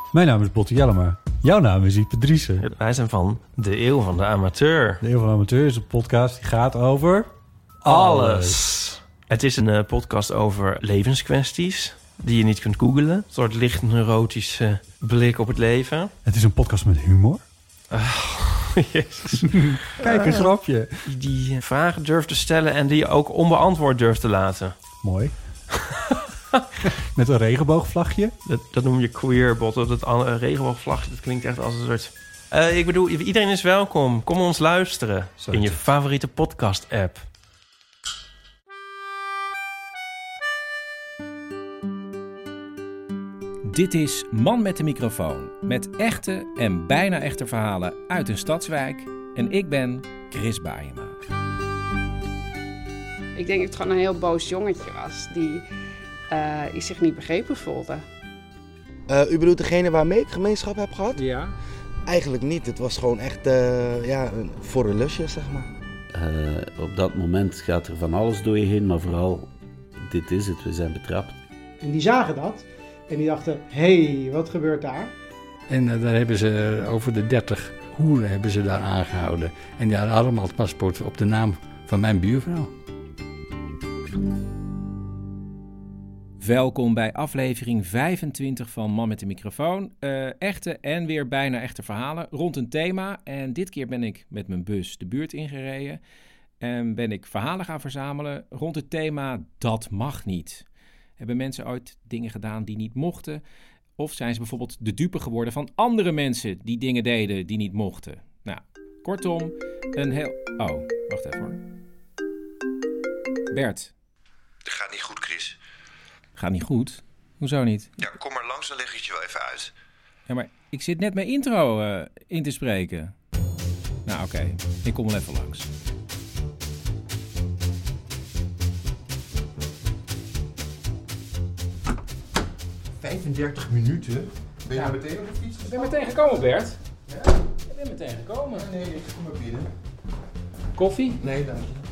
Mijn naam is Botte Jellema. Jouw naam is Ipe Driessen. Wij zijn van De Eeuw van de Amateur. De Eeuw van de Amateur is een podcast die gaat over... Alles. Het is een podcast over levenskwesties die je niet kunt googlen. Een soort licht neurotische blik op het leven. Het is een podcast met humor. Jezus. Kijk, een grapje. Die vragen durft te stellen en die je ook onbeantwoord durft te laten. Mooi. Met een regenboogvlagje. Dat noem je queer, Botte. Dat regenboogvlagje, dat klinkt echt als een soort... ik bedoel, iedereen is welkom. Kom ons luisteren in je favoriete podcast-app. Dit is Man met de microfoon. Met echte en bijna echte verhalen uit een stadswijk. En ik ben Chris Baaema. Ik denk dat het gewoon een heel boos jongetje was die zich niet begrepen voelde. U bedoelt degene waarmee ik gemeenschap heb gehad? Ja. Eigenlijk niet. Het was gewoon echt voor een lusje, zeg maar. Op dat moment gaat er van alles door je heen, maar vooral, dit is het, we zijn betrapt. En die zagen dat en die dachten, hé, wat gebeurt daar? En daar hebben ze over de 30 hoeren hebben ze daar aangehouden. En die hadden allemaal het paspoort op de naam van mijn buurvrouw. Welkom bij aflevering 25 van Man met de microfoon. Echte en weer bijna echte verhalen rond een thema. En dit keer ben ik met mijn bus de buurt ingereden. En ben ik verhalen gaan verzamelen rond het thema dat mag niet. Hebben mensen ooit dingen gedaan die niet mochten? Of zijn ze bijvoorbeeld de dupe geworden van andere mensen die dingen deden die niet mochten? Nou, kortom, een heel... Oh, wacht even hoor. Bert. Het gaat niet goed, Chris. Gaat niet goed? Hoezo niet? Ja, kom maar langs, dan leg ik het je wel even uit. Ja, maar ik zit net mijn intro in te spreken. Nou, oké. Ik kom wel even langs. ...35 minuten? Ben je nou meteen op de fiets? Ik ben meteen gekomen, Bert. Ja? Ik ben meteen gekomen. Nee, kom maar binnen. Koffie? Nee, dank je.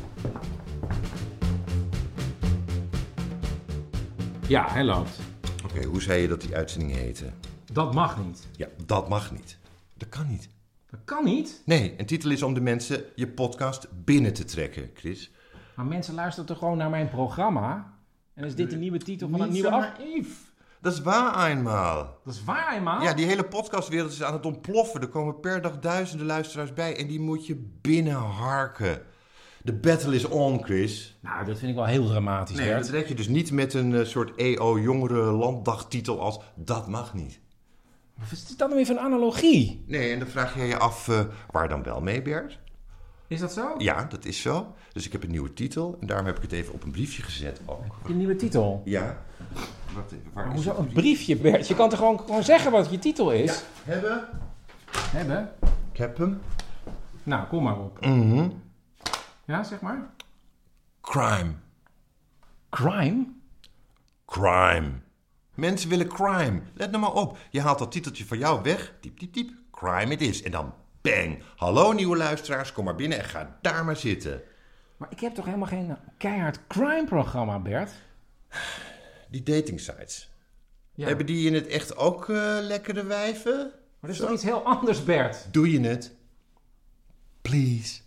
Ja, hij loopt. Oké, hoe zei je dat die uitzending heette? Dat mag niet. Ja, dat mag niet. Dat kan niet. Dat kan niet. Nee, een titel is om de mensen je podcast binnen te trekken, Chris. Maar mensen luisteren toch gewoon naar mijn programma? En is dit de nieuwe titel van een nieuwe naïef. Dat is waar eenmaal. Dat is waar, eenmaal? Ja, die hele podcastwereld is aan het ontploffen. Er komen per dag duizenden luisteraars bij en die moet je binnenharken. De battle is on, Chris. Nou, dat vind ik wel heel dramatisch, Nee, Bert. dat red je dus niet met een soort EO-jongere landdagtitel als dat mag niet. Wat is dat nou weer voor een analogie? Nee, en dan vraag je je af waar dan wel mee, Bert? Is dat zo? Ja, dat is zo. Dus ik heb een nieuwe titel en daarom heb ik het even op een briefje gezet ook. Je nieuwe titel? Ja. Wacht even, waar is Hoezo het een briefje, Bert? Je kan toch gewoon zeggen wat je titel is? Ja, hebben. Hebben? Ik heb hem. Nou, kom maar op. Mhm. Ja, zeg maar. Crime. Crime? Crime. Mensen willen crime. Let nou maar op. Je haalt dat titeltje van jou weg. Typ, typ, typ. Crime it is. En dan bang. Hallo nieuwe luisteraars. Kom maar binnen en ga daar maar zitten. Maar ik heb toch helemaal geen keihard crime-programma, Bert? Die dating sites. Ja. Hebben die in het echt ook lekkere wijven? Maar dat is toch iets heel anders, Bert? Doe je het? Please.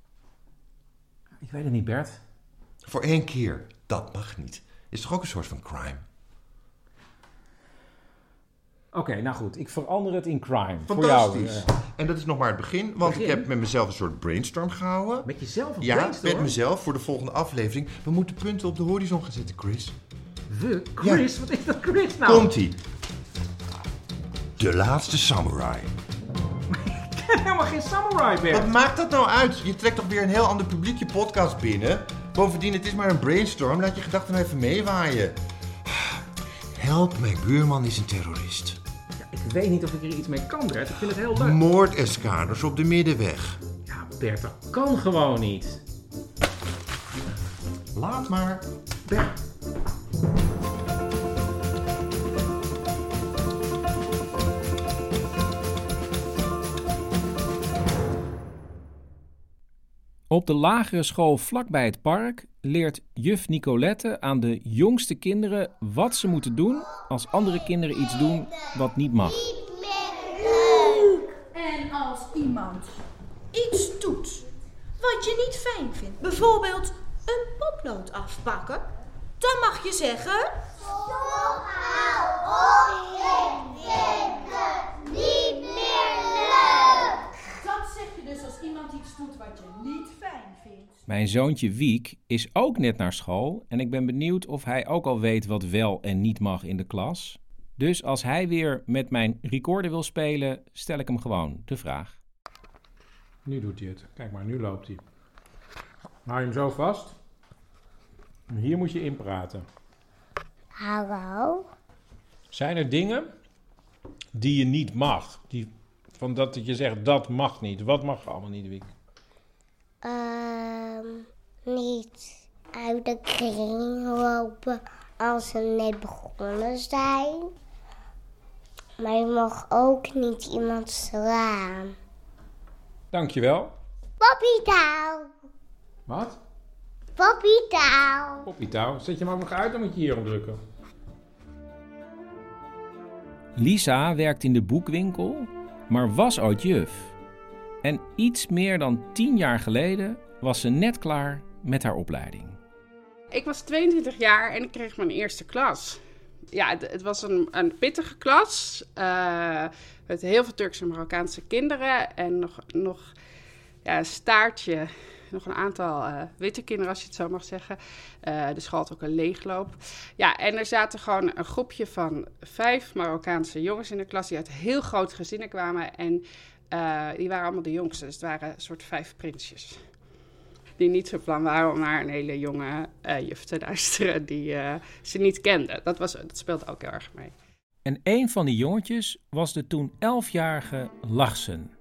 Ik weet het niet, Bert. Voor 1 keer. Dat mag niet. Is toch ook een soort van crime? Oké, nou goed. Ik verander het in crime. Fantastisch. Voor jou. En dat is nog maar het begin. Want ik heb met mezelf een soort brainstorm gehouden. Met jezelf een Ja, brainstorm? met mezelf voor de volgende aflevering. We moeten punten op de horizon gaan zetten, Chris. Chris? Ja. Wat is dat Chris nou? Komt-ie. De laatste samurai. Ik ben helemaal geen samurai, Bert. Wat maakt dat nou uit? Je trekt toch weer een heel ander publiek je podcast binnen? Bovendien, het is maar een brainstorm. Laat je gedachten nou even meewaaien. Help, mijn buurman is een terrorist. Ja, ik weet niet of ik er iets mee kan, Bert. Ik vind het heel leuk. Moordeskaders op de middenweg. Ja, Bert, dat kan gewoon niet. Laat maar. Bert. Op de lagere school vlakbij het park leert juf Nicolette aan de jongste kinderen wat ze moeten doen als andere kinderen iets doen wat niet mag. En als iemand iets doet wat je niet fijn vindt, bijvoorbeeld een potlood afpakken, dan mag je zeggen... Stop hou op, niet meer leuk. Dat zeg je dus als iemand iets doet wat je niet fijn vindt. Mijn zoontje Wiek is ook net naar school en ik ben benieuwd of hij ook al weet wat wel en niet mag in de klas. Dus als hij weer met mijn recorder wil spelen, stel ik hem gewoon de vraag. Nu doet hij het. Kijk maar, nu loopt hij. Hou je hem zo vast. En hier moet je inpraten. Hallo? Zijn er dingen die je niet mag? Van dat je zegt, dat mag niet. Wat mag allemaal niet, Wiek? Niet uit de kring lopen als ze net begonnen zijn. Maar je mag ook niet iemand slaan. Dankjewel. Poppy-touw. Wat? Poppy-touw. Poppy-touw. Zet je hem ook nog uit, dan moet je hierop drukken. Lisa werkt in de boekwinkel, maar was ooit juf. En iets meer dan 10 jaar geleden was ze net klaar met haar opleiding. Ik was 22 jaar en ik kreeg mijn eerste klas. Ja, het was een pittige klas. Met heel veel Turkse en Marokkaanse kinderen. En nog een staartje. Nog een aantal witte kinderen, als je het zo mag zeggen. De school had ook een leegloop. Ja, en er zaten gewoon een groepje van 5 Marokkaanse jongens in de klas... die uit heel grote gezinnen kwamen. En die waren allemaal de jongste. Dus het waren een soort 5 prinsjes. Die niet zo plan waren om naar een hele jonge juf te luisteren die ze niet kenden. Dat speelde ook heel erg mee. En een van die jongetjes was de toen 11-jarige Lachsen.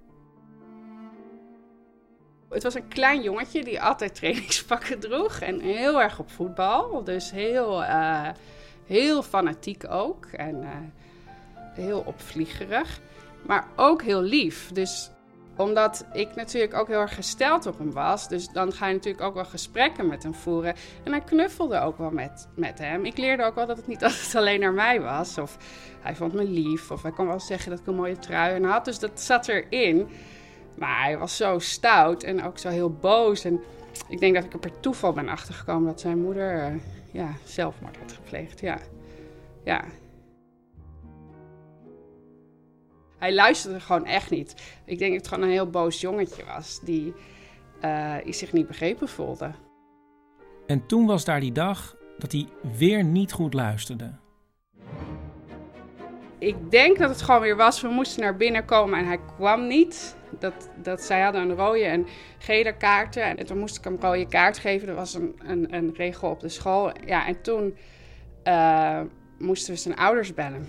Het was een klein jongetje die altijd trainingspakken droeg en heel erg op voetbal. Dus heel fanatiek ook en heel opvliegerig, maar ook heel lief. Dus omdat ik natuurlijk ook heel erg gesteld op hem was, dus dan ga je natuurlijk ook wel gesprekken met hem voeren. En hij knuffelde ook wel met hem. Ik leerde ook wel dat het niet altijd alleen naar mij was. Of hij vond me lief, of hij kon wel zeggen dat ik een mooie trui had. Dus dat zat erin. Maar hij was zo stout en ook zo heel boos. En ik denk dat ik er per toeval ben achtergekomen dat zijn moeder zelfmoord had gepleegd. Ja. Hij luisterde gewoon echt niet. Ik denk dat het gewoon een heel boos jongetje was die zich niet begrepen voelde. En toen was daar die dag dat hij weer niet goed luisterde. Ik denk dat het gewoon weer was, we moesten naar binnen komen en hij kwam niet. Zij hadden een rode en gele kaarten en toen moest ik hem een rode kaart geven. Er was een regel op de school. Ja, en toen moesten we zijn ouders bellen.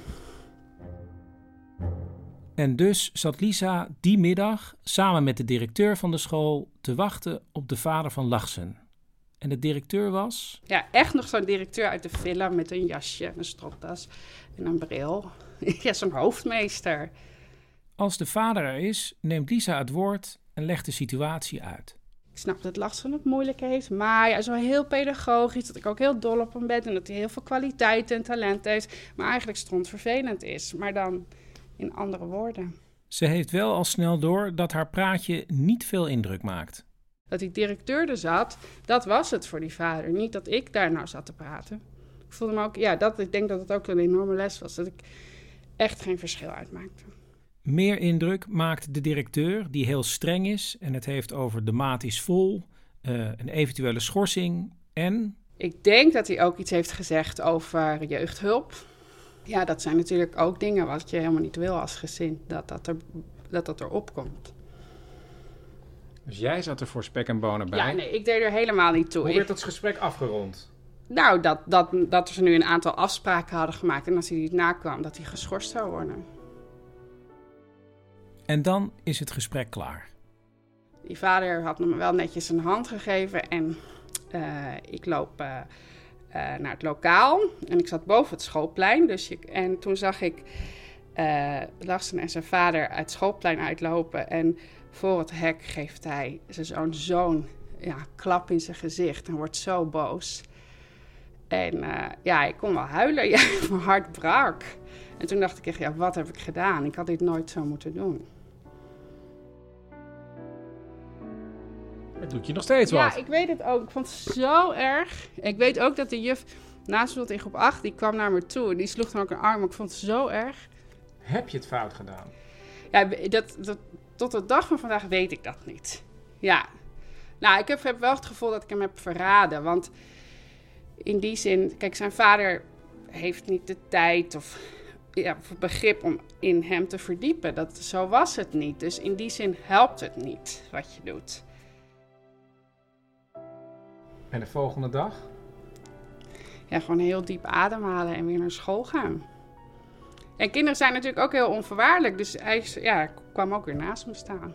En dus zat Lisa die middag samen met de directeur van de school te wachten op de vader van Lachsen. En de directeur was? Ja, echt nog zo'n directeur uit de villa met een jasje, een stropdas en een bril. Ja, zo'n hoofdmeester. Als de vader er is, neemt Lisa het woord en legt de situatie uit. Ik snap dat Lachsen het moeilijk heeft, maar hij is wel heel pedagogisch, dat ik ook heel dol op hem ben en dat hij heel veel kwaliteit en talent heeft, maar eigenlijk strontvervelend is, maar dan in andere woorden. Ze heeft wel al snel door dat haar praatje niet veel indruk maakt. Dat die directeur er zat, dat was het voor die vader. Niet dat ik daar nou zat te praten. Ik voelde me ook, ik denk dat het ook een enorme les was, dat ik echt geen verschil uitmaakte. Meer indruk maakt de directeur, die heel streng is en het heeft over de maat is vol, een eventuele schorsing en... Ik denk dat hij ook iets heeft gezegd over jeugdhulp. Ja, dat zijn natuurlijk ook dingen wat je helemaal niet wil als gezin, dat erop komt. Dus jij zat er voor spek en bonen bij? Ja, nee, ik deed er helemaal niet toe. Hoe werd dat gesprek afgerond? Nou, dat ze nu een aantal afspraken hadden gemaakt en als hij niet nakwam, dat hij geschorst zou worden. En dan is het gesprek klaar. Die vader had me wel netjes een hand gegeven en ik loop naar het lokaal. En ik zat boven het schoolplein. En toen zag ik Lachsen en zijn vader uit het schoolplein uitlopen. En voor het hek geeft hij zo'n klap in zijn gezicht en wordt zo boos. En ik kon wel huilen. Ja, mijn hart brak. En toen dacht ik echt, wat heb ik gedaan? Ik had dit nooit zo moeten doen. Het doet je nog steeds wat. Ja, ik weet het ook. Ik vond het zo erg. Ik weet ook dat de juf naast me in groep 8, die kwam naar me toe. En die sloeg dan ook een arm. Ik vond het zo erg. Heb je het fout gedaan? Ja, tot de dag van vandaag weet ik dat niet. Ja. Nou, ik heb wel het gevoel dat ik hem heb verraden. Want in die zin, kijk, zijn vader heeft niet de tijd of begrip om in hem te verdiepen. Zo was het niet. Dus in die zin helpt het niet wat je doet. En de volgende dag? Ja, gewoon heel diep ademhalen en weer naar school gaan. En kinderen zijn natuurlijk ook heel onvoorwaardelijk. Dus hij kwam ook weer naast me staan.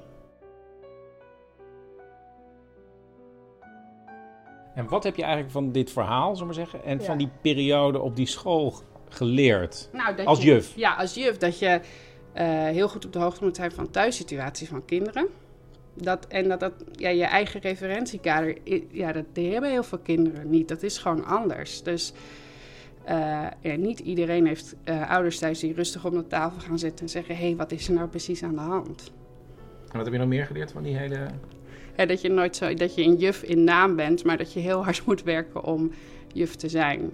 En wat heb je eigenlijk van dit verhaal, zullen we zeggen, en van die periode op die school geleerd? Als juf? Ja, als juf. Dat je heel goed op de hoogte moet zijn van thuissituaties van kinderen. Dat je eigen referentiekader, dat hebben heel veel kinderen niet. Dat is gewoon anders. Dus niet iedereen heeft ouders thuis die rustig op de tafel gaan zitten en zeggen: hé, wat is er nou precies aan de hand? En wat heb je nog meer geleerd van die hele... Ja, dat je nooit dat je een juf in naam bent, maar dat je heel hard moet werken om juf te zijn.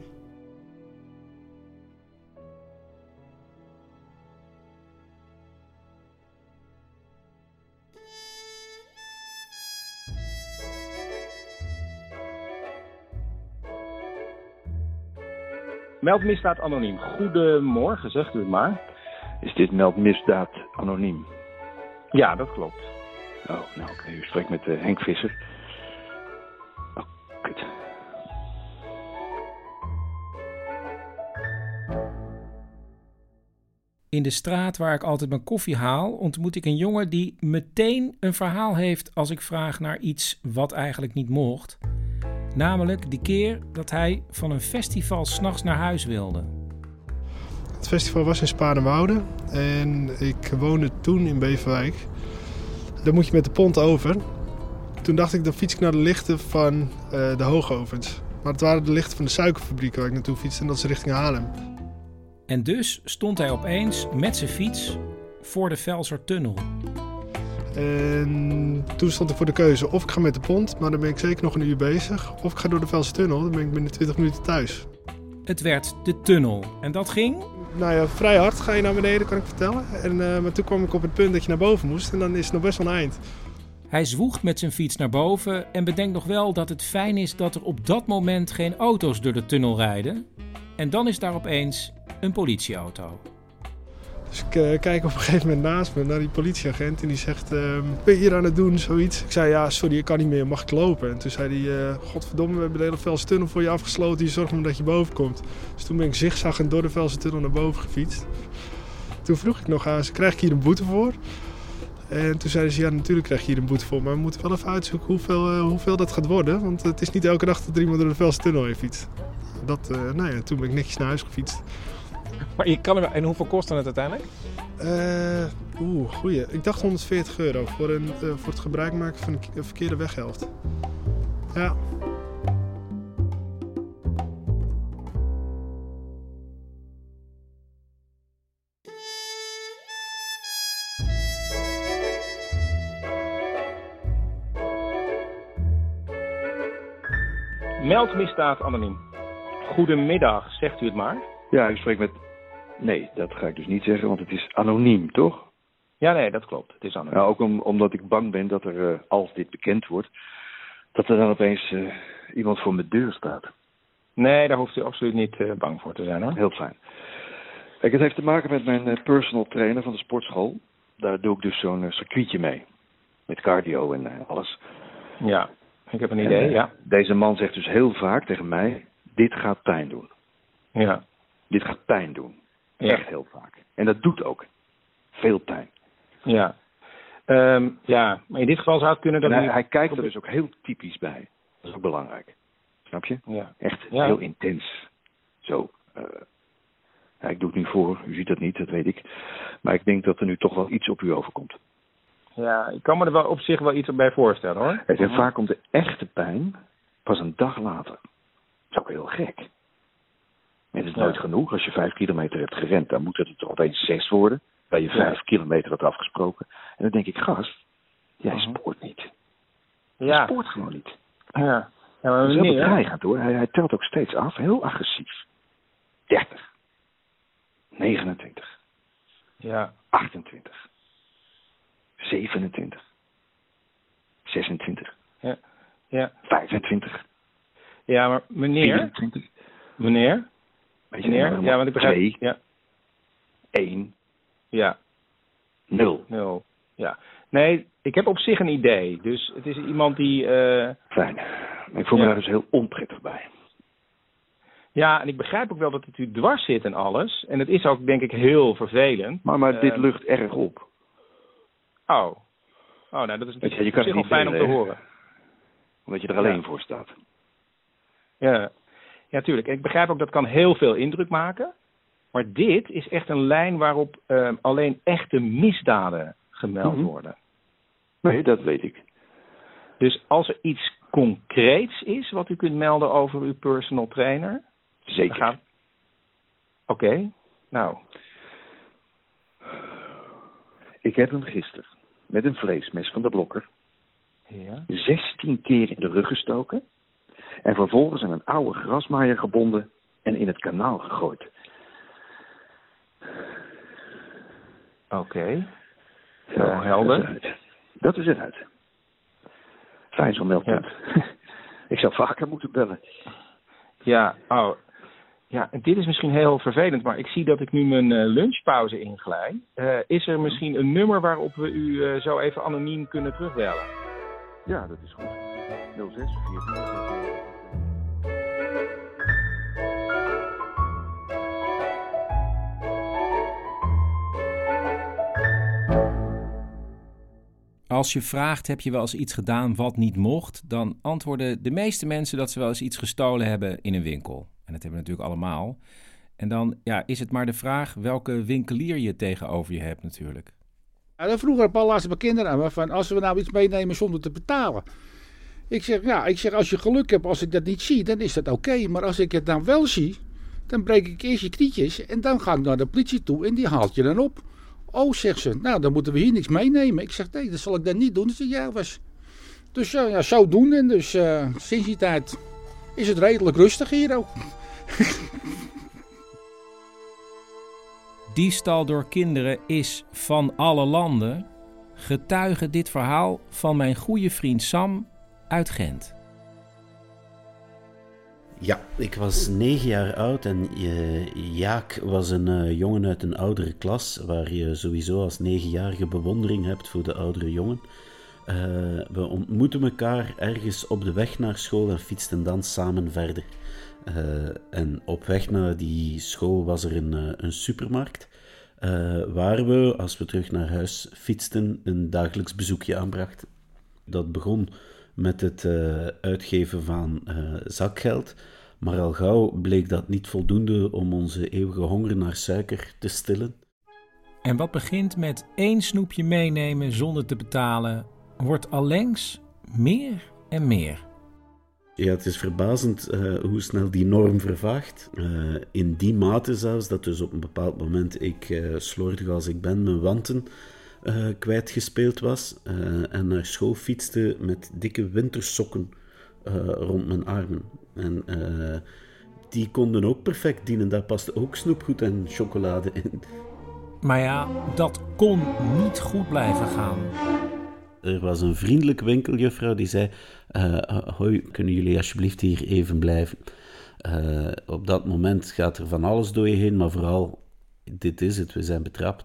Meldmisdaad anoniem. Goedemorgen, zegt u het maar. Is dit meldmisdaad anoniem? Ja, dat klopt. Oh, nou oké. U spreekt met Henk Visser. Oh, kut. In de straat waar ik altijd mijn koffie haal, ontmoet ik een jongen die meteen een verhaal heeft als ik vraag naar iets wat eigenlijk niet mocht. Namelijk die keer dat hij van een festival 's nachts naar huis wilde. Het festival was in Spaarnwoude en ik woonde toen in Beverwijk. Daar moet je met de pont over. Toen dacht ik, dan fiets ik naar de lichten van de Hoogovens. Maar het waren de lichten van de suikerfabriek waar ik naartoe fietste en dat is richting Haarlem. En dus stond hij opeens met zijn fiets voor de Velsertunnel. En toen stond ik voor de keuze of ik ga met de pont, maar dan ben ik zeker nog een uur bezig. Of ik ga door de Velsertunnel, dan ben ik binnen 20 minuten thuis. Het werd de tunnel en dat ging? Nou ja, vrij hard ga je naar beneden, kan ik vertellen. Maar toen kwam ik op het punt dat je naar boven moest en dan is het nog best wel een eind. Hij zwoegt met zijn fiets naar boven en bedenkt nog wel dat het fijn is dat er op dat moment geen auto's door de tunnel rijden. En dan is daar opeens een politieauto. Dus ik kijk op een gegeven moment naast me naar die politieagent en die zegt: ben je hier aan het doen, zoiets? Ik zei: ja, sorry, ik kan niet meer, mag ik lopen? En toen zei hij: godverdomme, we hebben de hele Velsertunnel voor je afgesloten, je zorgt maar dat je boven komt. Dus toen ben ik zigzaggend door de Velsertunnel naar boven gefietst. Toen vroeg ik nog aan ze: krijg ik hier een boete voor? En toen zeiden ze: ja, natuurlijk krijg je hier een boete voor, maar we moeten wel even uitzoeken hoeveel dat gaat worden, want het is niet elke dag dat er iemand door de Velsertunnel heen fietst. Toen ben ik netjes naar huis gefietst. Maar en hoeveel kostte het uiteindelijk? Goeie. Ik dacht €140 voor het gebruik maken van een verkeerde weghelft. Ja. Meldmisdaad anoniem. Goedemiddag, zegt u het maar. Ja, ik spreek met... Nee, dat ga ik dus niet zeggen, want het is anoniem, toch? Ja, nee, dat klopt. Het is anoniem. Nou, ook omdat ik bang ben dat er, als dit bekend wordt, dat er dan opeens iemand voor mijn deur staat. Nee, daar hoeft u absoluut niet bang voor te zijn, hoor. Heel fijn. Kijk, het heeft te maken met mijn personal trainer van de sportschool. Daar doe ik dus zo'n circuitje mee. Met cardio en alles. Ja, ik heb een idee, ja. Deze man zegt dus heel vaak tegen mij: dit gaat pijn doen. Ja. Dit gaat pijn doen. Ja. Echt heel vaak. En dat doet ook. Veel pijn. Ja. Maar in dit geval zou het kunnen dat... Hij kijkt er dus ook heel typisch bij. Dat is ook belangrijk. Snap je? Ja. Echt heel intens. Zo. Ik doe het nu voor. U ziet dat niet, dat weet ik. Maar ik denk dat er nu toch wel iets op u overkomt. Ja, ik kan me er wel op zich wel iets bij voorstellen, hoor. En vaak komt de echte pijn pas een dag later. Dat is ook heel gek. En het is nooit genoeg. Als je 5 kilometer hebt gerend, dan moet het toch opeens 6 worden. Bij je 5 kilometer had afgesproken. En dan denk ik: gast, jij spoort niet. Hij spoort gewoon niet. Ja. Ja, maar Dat is heel meneer, bedreigend hoor. Hij telt ook steeds af, heel agressief. 30. 29. Ja. 28. 27. 26. Ja. Ja. 25. Ja, maar meneer. 24. Meneer. Weet je, Meneer. Ja, want ik begrijp. 2. Ja. 1. Ja. 0. 0. Ja. Nee, ik heb op zich een idee. Dus het is iemand die... Fijn. Maar ik voel me daar dus heel onprettig bij. Ja, en ik begrijp ook wel dat het u dwars zit en alles. En het is ook, denk ik, heel vervelend. Maar dit lucht erg op. Oh, nou, dat is natuurlijk Je kan op zich het wel niet fijn om delen, te hè? horen. Omdat je er alleen voor staat. Ja, tuurlijk. En ik begrijp ook dat kan heel veel indruk maken. Maar dit is echt een lijn waarop alleen echte misdaden gemeld worden. Nee, dat weet ik. Dus als er iets concreets is wat u kunt melden over uw personal trainer... Zeker. Oké, nou. Ik heb hem gisteren met een vleesmes van de Blokker 16 keer in de rug gestoken. En vervolgens aan een oude grasmaaier gebonden en in het kanaal gegooid. Oké. Helder. Dat is eruit. Fijn zo'n meldpunt. Ja. Ik zou vaker moeten bellen. Ja, ja, en dit is misschien heel vervelend, maar ik zie dat ik nu mijn lunchpauze inglij. Is er misschien een nummer waarop we u zo even anoniem kunnen terugbellen? Ja, dat is goed. 0644. Als je vraagt, heb je wel eens iets gedaan wat niet mocht? Dan antwoorden de meeste mensen dat ze wel eens iets gestolen hebben in een winkel. En dat hebben we natuurlijk allemaal. En dan is het maar de vraag welke winkelier je tegenover je hebt natuurlijk. Ja, vroeger heb laatst mijn kinderen aan me van als we nou iets meenemen zonder te betalen. Ik zeg als je geluk hebt, als ik dat niet zie, dan is dat oké. Maar als ik het dan wel zie, dan breek ik eerst je knietjes en dan ga ik naar de politie toe en die haalt je dan op. Oh, zegt ze, nou dan moeten we hier niks meenemen. Ik zeg, nee, dat zal ik dan niet doen. Dus zo doen. En dus sinds die tijd is het redelijk rustig hier ook. Diefstal door kinderen is van alle landen. Getuige dit verhaal van mijn goede vriend Sam uit Gent. Ja, ik was 9 jaar oud en Jaak was een jongen uit een oudere klas, waar je sowieso als 9-jarige bewondering hebt voor de oudere jongen. We ontmoetten elkaar ergens op de weg naar school en fietsten dan samen verder. En op weg naar die school was er een supermarkt, waar we, als we terug naar huis fietsten, een dagelijks bezoekje aanbrachten. Dat begon met het uitgeven van zakgeld, maar al gauw bleek dat niet voldoende om onze eeuwige honger naar suiker te stillen. En wat begint met 1 snoepje meenemen zonder te betalen, wordt allengs meer en meer. Ja, het is verbazend hoe snel die norm vervaagt. In die mate zelfs, dat dus op een bepaald moment ik, slordig als ik ben, mijn wanten kwijtgespeeld was en naar school fietste met dikke wintersokken rond mijn armen. En die konden ook perfect dienen, daar paste ook snoepgoed en chocolade in. Maar ja, dat kon niet goed blijven gaan. Er was een vriendelijke winkeljuffrouw die zei, hoi, kunnen jullie alsjeblieft hier even blijven? Op dat moment gaat er van alles door je heen, maar vooral, dit is het, we zijn betrapt.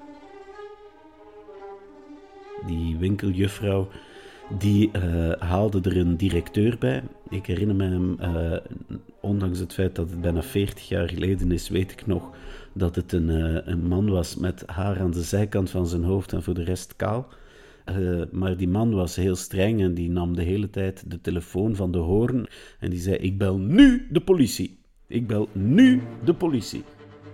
Die winkeljuffrouw, die haalde er een directeur bij. Ik herinner me hem, ondanks het feit dat het bijna 40 jaar geleden is, weet ik nog dat het een man was met haar aan de zijkant van zijn hoofd en voor de rest kaal. Maar die man was heel streng en die nam de hele tijd de telefoon van de hoorn en die zei, ik bel nu de politie. Ik bel nu de politie.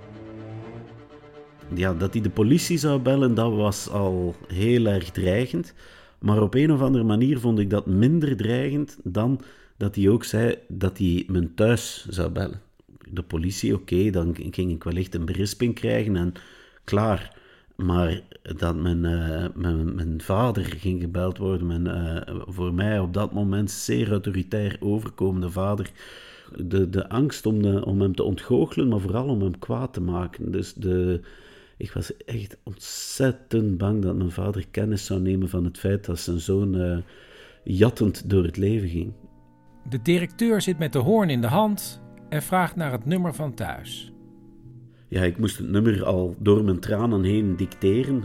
Ja, dat hij de politie zou bellen, dat was al heel erg dreigend. Maar op een of andere manier vond ik dat minder dreigend dan dat hij ook zei dat hij mijn thuis zou bellen. De politie, oké, dan ging ik wellicht een berisping krijgen en klaar. Maar dat mijn vader ging gebeld worden, mijn voor mij op dat moment zeer autoritair overkomende vader, de angst om hem te ontgoochelen, maar vooral om hem kwaad te maken. Dus ik was echt ontzettend bang dat mijn vader kennis zou nemen van het feit dat zijn zoon jattend door het leven ging. De directeur zit met de hoorn in de hand en vraagt naar het nummer van thuis. Ja, ik moest het nummer al door mijn tranen heen dicteren.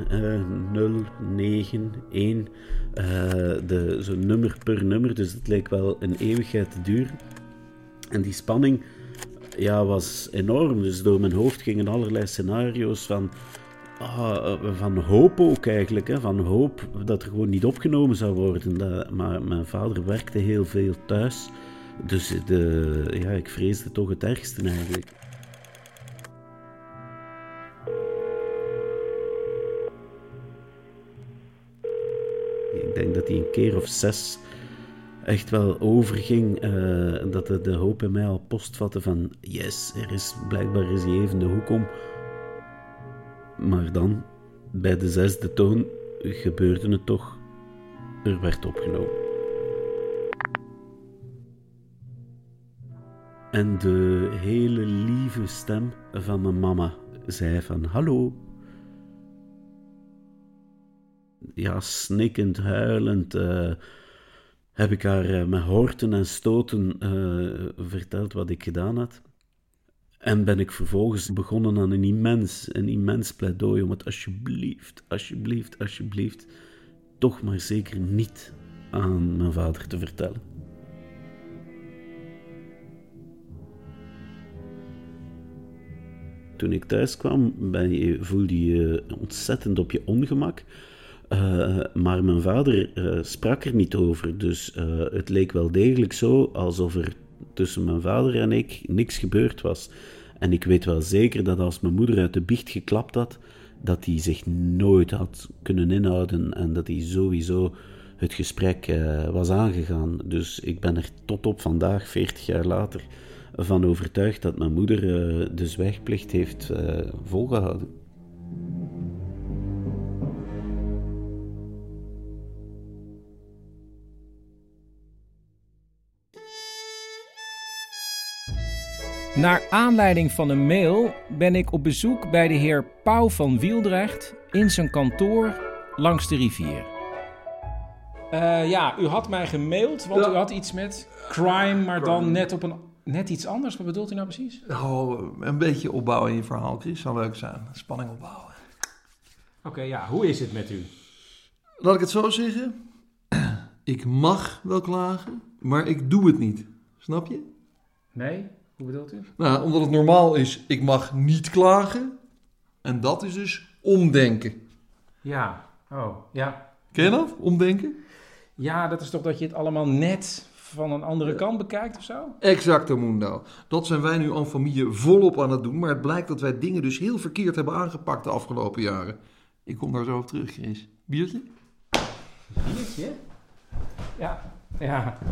091. Zo'n nummer per nummer, dus het leek wel een eeuwigheid te duren. En die spanning was enorm. Dus door mijn hoofd gingen allerlei scenario's van hoop ook eigenlijk. Hè, van hoop dat er gewoon niet opgenomen zou worden. Maar mijn vader werkte heel veel thuis. Dus ik vreesde toch het ergste eigenlijk. Ik denk dat hij een keer of 6 echt wel overging, dat de hoop in mij al postvatte van yes, blijkbaar is hij even de hoek om. Maar dan, bij de 6e toon, gebeurde het toch. Er werd opgenomen. En de hele lieve stem van mijn mama zei van hallo. Ja, snikkend, huilend, heb ik haar met horten en stoten verteld wat ik gedaan had. En ben ik vervolgens begonnen aan een immens pleidooi om het alsjeblieft, toch maar zeker niet aan mijn vader te vertellen. Toen ik thuis kwam, voelde je ontzettend op je ongemak. Maar mijn vader sprak er niet over, dus het leek wel degelijk zo alsof er tussen mijn vader en ik niks gebeurd was. En ik weet wel zeker dat als mijn moeder uit de biecht geklapt had, dat hij zich nooit had kunnen inhouden en dat hij sowieso het gesprek was aangegaan. Dus ik ben er tot op vandaag, 40 jaar later, van overtuigd dat mijn moeder de zwijgplicht heeft volgehouden. Naar aanleiding van een mail ben ik op bezoek bij de heer Pauw van Wieldrecht in zijn kantoor langs de rivier. U had mij gemaild, want u had iets met crime, maar dan net iets anders. Wat bedoelt u nou precies? Een beetje opbouwen in je verhaal, Chris. Zou leuk zijn. Spanning opbouwen. Oké, hoe is het met u? Laat ik het zo zeggen. Ik mag wel klagen, maar ik doe het niet. Snap je? Nee? Hoe bedoelt u? Nou, omdat het normaal is, ik mag niet klagen. En dat is dus omdenken. Ja, ja. Ken je dat? Omdenken? Ja, dat is toch dat je het allemaal net van een andere kant bekijkt of zo? Exacto, Mundo. Dat zijn wij nu en familie volop aan het doen. Maar het blijkt dat wij dingen dus heel verkeerd hebben aangepakt de afgelopen jaren. Ik kom daar zo op terug, Chris. Biertje? Biertje? Ja.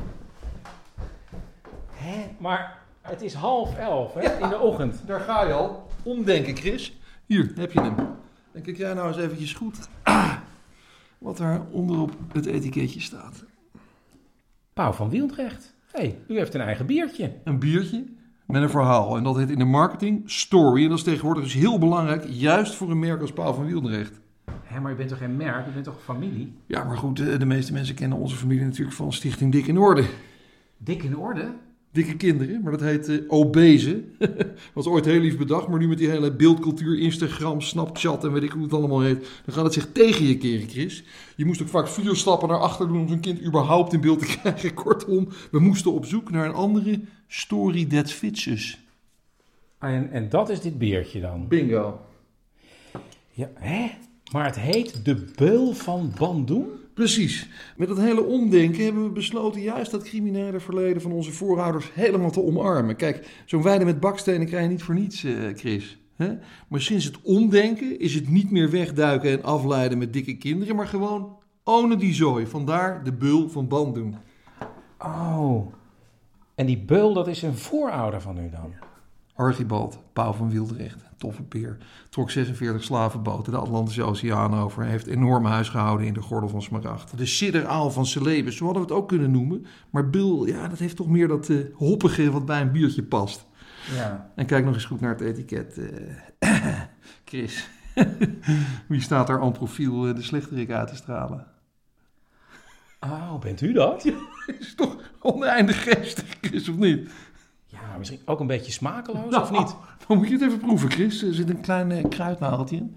Maar het is 10:30, hè? In de ochtend. Daar ga je al. Omdenken, Chris. Hier, heb je hem. Dan kijk jij nou eens eventjes goed wat daar onderop het etiketje staat. Pauw van Wieldrecht. U heeft een eigen biertje. Een biertje met een verhaal. En dat heet in de marketing story. En dat is tegenwoordig dus heel belangrijk, juist voor een merk als Pauw van Wieldrecht. Maar je bent toch geen merk? Je bent toch familie? Ja, maar goed, de meeste mensen kennen onze familie natuurlijk van Stichting Dik in Orde. Dik in Orde? Dikke kinderen, maar dat heet obese. Was ooit heel lief bedacht, maar nu met die hele beeldcultuur, Instagram, Snapchat en weet ik hoe het allemaal heet, dan gaat het zich tegen je keren, Chris. Je moest ook vaak 4 stappen naar achter doen om zo'n kind überhaupt in beeld te krijgen. Kortom, we moesten op zoek naar een andere story that fits us. En dat is dit biertje dan? Bingo. Ja, maar het heet De Beul van Bandung? Precies. Met dat hele omdenken hebben we besloten juist dat criminele verleden van onze voorouders helemaal te omarmen. Kijk, zo'n weide met bakstenen krijg je niet voor niets, Chris. Hè? Maar sinds het omdenken is het niet meer wegduiken en afleiden met dikke kinderen, maar gewoon ownen die zooi. Vandaar de Beul van Bandung. Oh, en die beul, dat is een voorouder van u dan? Archibald, Pauw van Wieldrecht, toffe peer, trok 46 slavenboten de Atlantische Oceaan over en heeft enorm huis gehouden in de gordel van Smaragd. De sidderaal van Celebes, zo hadden we het ook kunnen noemen. Maar Bill, ja, dat heeft toch meer dat hoppige wat bij een biertje past. Ja. En kijk nog eens goed naar het etiket. Chris, wie staat daar aan profiel de slechterik uit te stralen? Oh, bent u dat? Ja, is toch oneindig geestig, Chris, of niet? Ja, misschien ook een beetje smakeloos, Nou, of niet? Dan moet je het even proeven, Chris. Er zit een klein kruidnageltje in.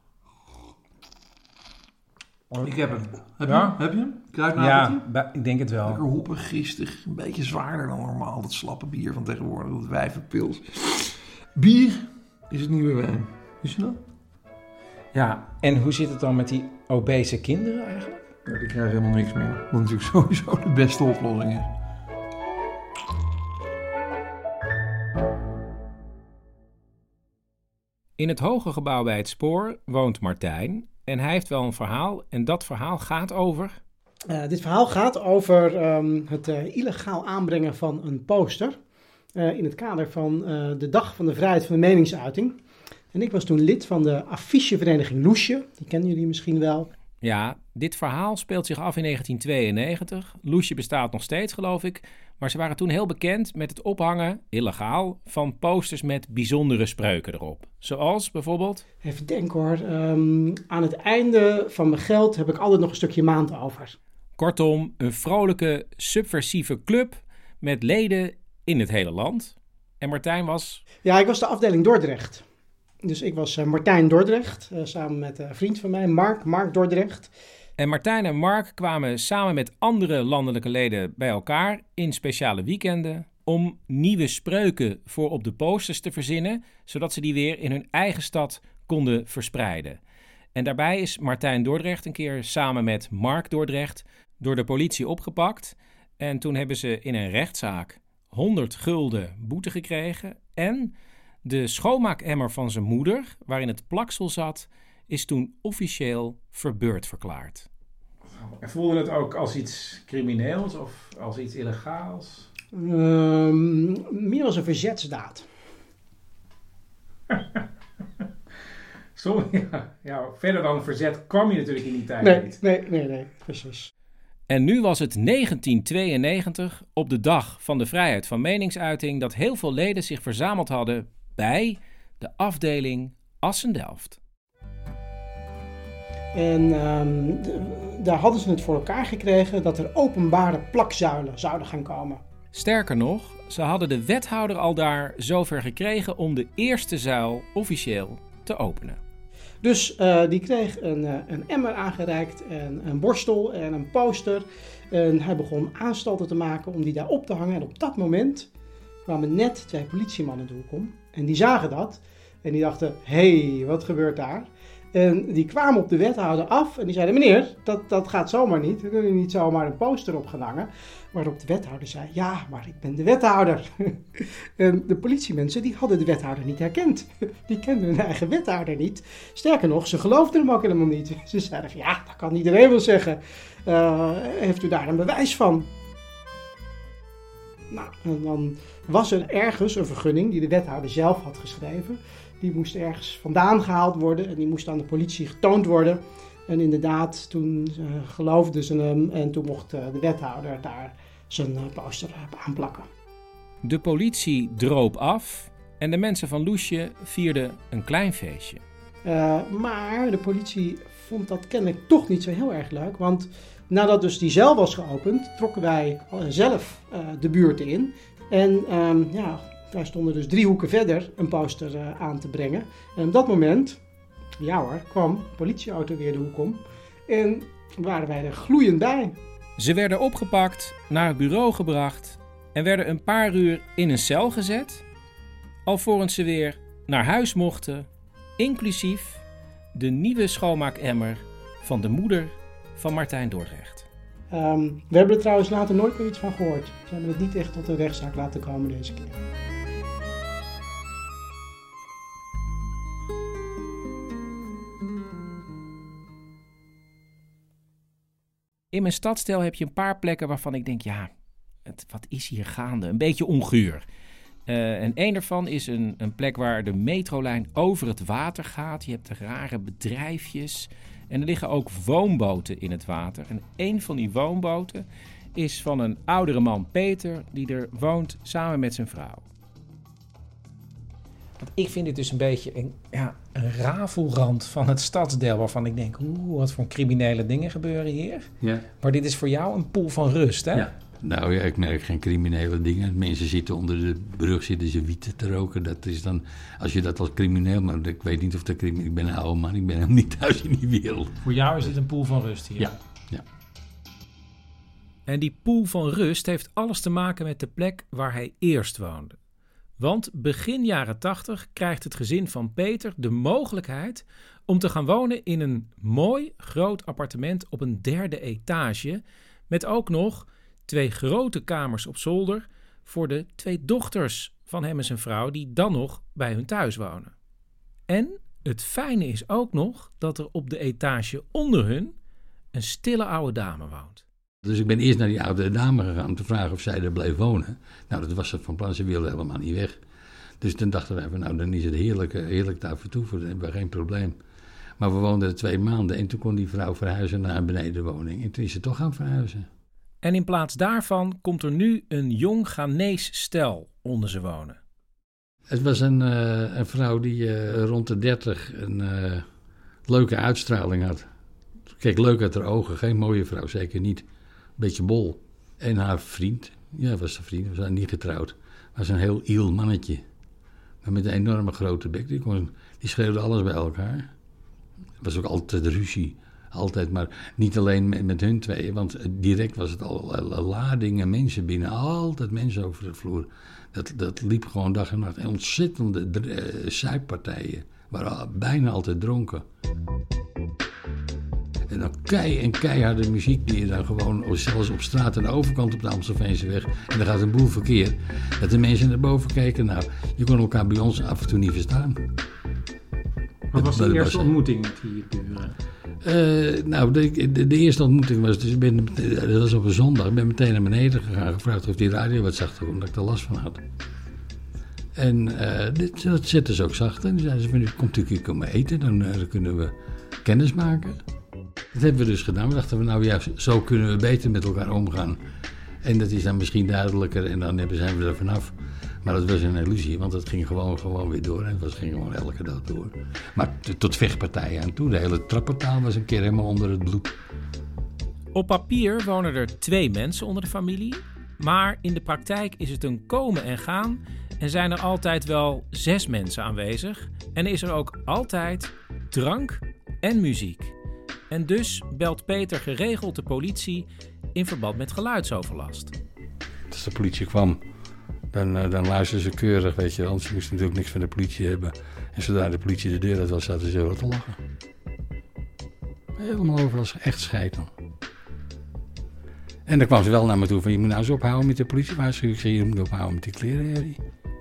Ik heb hem. Heb je hem? Kruidnageltje? Ja, ik denk het wel. Lekker hoppig, gistig. Een beetje zwaarder dan normaal. Dat slappe bier van tegenwoordig. Dat wijvenpils. Bier is het nieuwe wijn. Is je dat? Ja, en hoe zit het dan met die obese kinderen eigenlijk? Ja, die krijgen helemaal niks meer. Wat natuurlijk sowieso de beste oplossing is. In het hoge gebouw bij het spoor woont Martijn. En hij heeft wel een verhaal. En dat verhaal gaat over... Dit verhaal gaat over het illegaal aanbrengen van een poster. In het kader van de Dag van de Vrijheid van de Meningsuiting. En ik was toen lid van de affichevereniging Loesje. Die kennen jullie misschien wel. Ja, dit verhaal speelt zich af in 1992. Loesje bestaat nog steeds, geloof ik. Maar ze waren toen heel bekend met het ophangen, illegaal, van posters met bijzondere spreuken erop. Zoals bijvoorbeeld... Even denken hoor. Aan het einde van mijn geld heb ik altijd nog een stukje maand over. Kortom, een vrolijke, subversieve club met leden in het hele land. En Martijn was... Ja, ik was de afdeling Dordrecht. Dus ik was Martijn Dordrecht, samen met een vriend van mij, Mark Dordrecht. En Martijn en Mark kwamen samen met andere landelijke leden bij elkaar in speciale weekenden om nieuwe spreuken voor op de posters te verzinnen, zodat ze die weer in hun eigen stad konden verspreiden. En daarbij is Martijn Dordrecht een keer samen met Mark Dordrecht door de politie opgepakt. En toen hebben ze in een rechtszaak 100 gulden boete gekregen en de schoonmaakemmer van zijn moeder, waarin het plaksel zat, is toen officieel verbeurd verklaard. En voelde het ook als iets crimineels of als iets illegaals? Meer als een verzetsdaad. Ja, verder dan verzet kwam je natuurlijk in die tijd niet. Nee, precies. En nu was het 1992, op de dag van de vrijheid van meningsuiting, dat heel veel leden zich verzameld hadden bij de afdeling Assen-Delft. En daar hadden ze het voor elkaar gekregen dat er openbare plakzuilen zouden gaan komen. Sterker nog, ze hadden de wethouder al daar zover gekregen om de eerste zuil officieel te openen. Dus die kreeg een emmer aangereikt en een borstel en een poster. En hij begon aanstalten te maken om die daar op te hangen. En op dat moment kwamen net 2 politiemannen de hoek om. En die zagen dat. En die dachten, hé, wat gebeurt daar? En die kwamen op de wethouder af en die zeiden, meneer, dat gaat zomaar niet. We kunnen niet zomaar een poster op gaan hangen. Waarop de wethouder zei, ja, maar ik ben de wethouder. En de politiemensen, die hadden de wethouder niet herkend. Die kenden hun eigen wethouder niet. Sterker nog, ze geloofden hem ook helemaal niet. Ze zeiden van, ja, dat kan iedereen wel zeggen. Heeft u daar een bewijs van? Nou, en dan was er ergens een vergunning die de wethouder zelf had geschreven. Die moest ergens vandaan gehaald worden en die moest aan de politie getoond worden. En inderdaad, toen geloofden ze hem en toen mocht de wethouder daar zijn poster aanplakken. De politie droop af en de mensen van Loesje vierden een klein feestje. Maar de politie vond dat kennelijk toch niet zo heel erg leuk. Want nadat dus die zeil was geopend, trokken wij zelf de buurt in. En wij stonden dus 3 hoeken verder een poster aan te brengen. En op dat moment, ja hoor, kwam de politieauto weer de hoek om. En waren wij er gloeiend bij. Ze werden opgepakt, naar het bureau gebracht en werden een paar uur in een cel gezet, alvorens ze weer naar huis mochten, inclusief de nieuwe schoonmaakemmer van de moeder van Martijn Dordrecht. We hebben er trouwens later nooit meer iets van gehoord. Ze hebben het niet echt tot een rechtszaak laten komen deze keer. In mijn stadsdeel heb je een paar plekken waarvan ik denk, ja, wat is hier gaande? Een beetje onguur. En één daarvan is een plek waar de metrolijn over het water gaat. Je hebt rare bedrijfjes. En er liggen ook woonboten in het water. En een van die woonboten is van een oudere man, Peter, die er woont samen met zijn vrouw. Want ik vind dit dus een beetje een rafelrand van het stadsdeel waarvan ik denk, wat voor criminele dingen gebeuren hier. Ja. Maar dit is voor jou een poel van rust, hè? Ja. Nou ja, ik merk geen criminele dingen. Mensen zitten onder de brug, zitten ze wieten te roken. Dat is dan, als je dat als crimineel, maar ik weet niet of dat crimineel... Ik ben een oude man, ik ben helemaal niet thuis in die wereld. Voor jou is het een poel van rust hier? Ja. En die poel van rust heeft alles te maken met de plek waar hij eerst woonde. Want begin jaren 80 krijgt het gezin van Peter de mogelijkheid om te gaan wonen in een mooi groot appartement op een 3e etage, met ook nog 2 grote kamers op zolder voor de 2 dochters van hem en zijn vrouw die dan nog bij hun thuis wonen. En het fijne is ook nog dat er op de etage onder hun een stille oude dame woont. Dus ik ben eerst naar die oude dame gegaan om te vragen of zij er bleef wonen. Nou, dat was ze van plan, ze wilde helemaal niet weg. Dus toen dachten wij van, nou, dan is het heerlijk daar vertoeven, dan hebben we geen probleem. Maar we woonden er 2 maanden en toen kon die vrouw verhuizen naar een benedenwoning. En toen is ze toch gaan verhuizen. En in plaats daarvan komt er nu een jong Ghanese stel onder ze wonen. Het was een vrouw die rond de 30 een leuke uitstraling had. Keek leuk uit haar ogen, geen mooie vrouw, zeker niet. Beetje bol. En haar vriend, was haar vriend, was niet getrouwd. Was een heel iel mannetje. Maar met een enorme grote bek. Die schreeuwde alles bij elkaar. Er was ook altijd ruzie. Altijd, maar niet alleen met hun tweeën. Want direct was het al ladingen mensen binnen. Altijd mensen over de vloer. Dat liep gewoon dag en nacht. En ontzettende zuippartijen. Waren bijna altijd dronken. En dan keiharde muziek die je dan gewoon, zelfs op straat aan de overkant op de Amstelveense weg. En dan gaat een boel verkeer. Dat de mensen naar boven kijken. Nou, je kon elkaar bij ons af en toe niet verstaan. Wat was de eerste ontmoeting met die buren? De eerste ontmoeting was, dus dat was op een zondag. Ik ben meteen naar beneden gegaan, gevraagd of die radio wat zachter, omdat ik er last van had. En dat zetten ze ook zachter. En zeiden ze van, komt u een keer komen eten, dan kunnen we kennis maken. Dat hebben we dus gedaan. We dachten, nou ja, zo kunnen we beter met elkaar omgaan. En dat is dan misschien duidelijker en dan zijn we er vanaf. Maar dat was een illusie, want het ging gewoon weer door. En het ging gewoon elke dag door. Maar tot vechtpartijen aan toe. De hele trapportaal was een keer helemaal onder het bloed. Op papier wonen er 2 mensen onder de familie. Maar in de praktijk is het een komen en gaan. En zijn er altijd wel 6 mensen aanwezig. En is er ook altijd drank en muziek. En dus belt Peter geregeld de politie in verband met geluidsoverlast. Als de politie kwam, dan luisterden ze keurig, weet je wel. Want ze moesten natuurlijk niks van de politie hebben. En zodra de politie de deur uit was, zaten ze wel te lachen. Helemaal overal, echt scheiden. En dan kwam ze wel naar me toe van, je moet nou eens ophouden met de politiewaarschuwing. Ik zei, je moet ophouden met die klerenherrie.